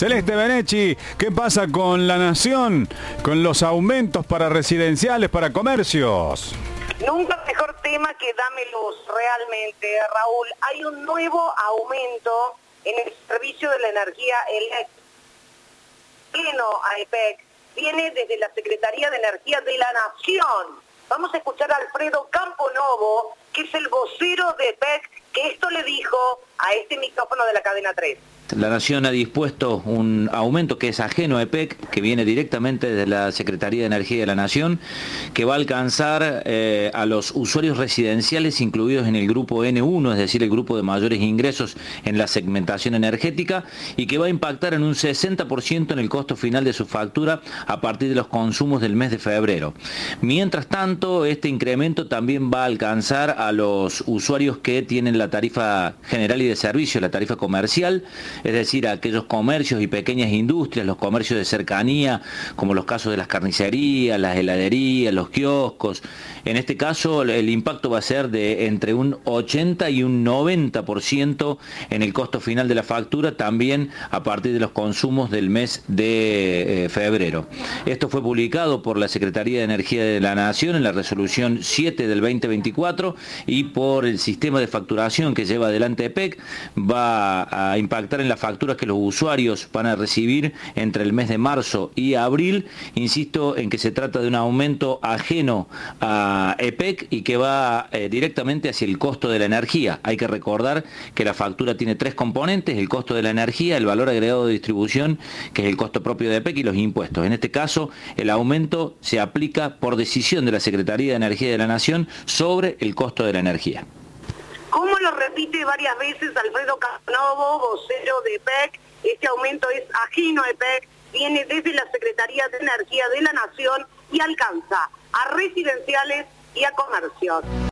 Celeste Benecchi, ¿qué pasa con La Nación? Con los aumentos para residenciales, para comercios. Nunca mejor tema que Dame Luz, realmente, Raúl. Hay un nuevo aumento en el servicio de la energía eléctrica. Pleno a EPEC viene desde la Secretaría de Energía de la Nación. Vamos a escuchar a Alfredo Camponovo, que es el vocero de EPEC, que esto le dijo a este micrófono de la cadena 3. La Nación ha dispuesto un aumento que es ajeno a EPEC, que viene directamente de la Secretaría de Energía de la Nación, que va a alcanzar a los usuarios residenciales incluidos en el grupo N1, es decir, el grupo de mayores ingresos en la segmentación energética, y que va a impactar en un 60% en el costo final de su factura a partir de los consumos del mes de febrero. Mientras tanto, este incremento también va a alcanzar a los usuarios que tienen la tarifa general y de servicio, la tarifa comercial, es decir, a aquellos comercios y pequeñas industrias, los comercios de cercanía, como los casos de las carnicerías, las heladerías, los kioscos. En este caso, el impacto va a ser de entre un 80 y un 90% en el costo final de la factura, también a partir de los consumos del mes de febrero. Esto fue publicado por la Secretaría de Energía de la Nación en la resolución 7 del 2024 y por el sistema de facturación que lleva adelante EPEC, va a impactar en las facturas que los usuarios van a recibir entre el mes de marzo y abril. Insisto en que se trata de un aumento ajeno a EPEC y que va directamente hacia el costo de la energía. Hay que recordar que la factura tiene tres componentes: el costo de la energía, el valor agregado de distribución, que es el costo propio de EPEC, y los impuestos. En este caso, el aumento se aplica por decisión de la Secretaría de Energía de la Nación sobre el costo de la energía. Como lo repite varias veces Alfredo Camponovo, vocero de EPEC, este aumento es ajeno a EPEC, viene desde la Secretaría de Energía de la Nación y alcanza a residenciales y a comercios.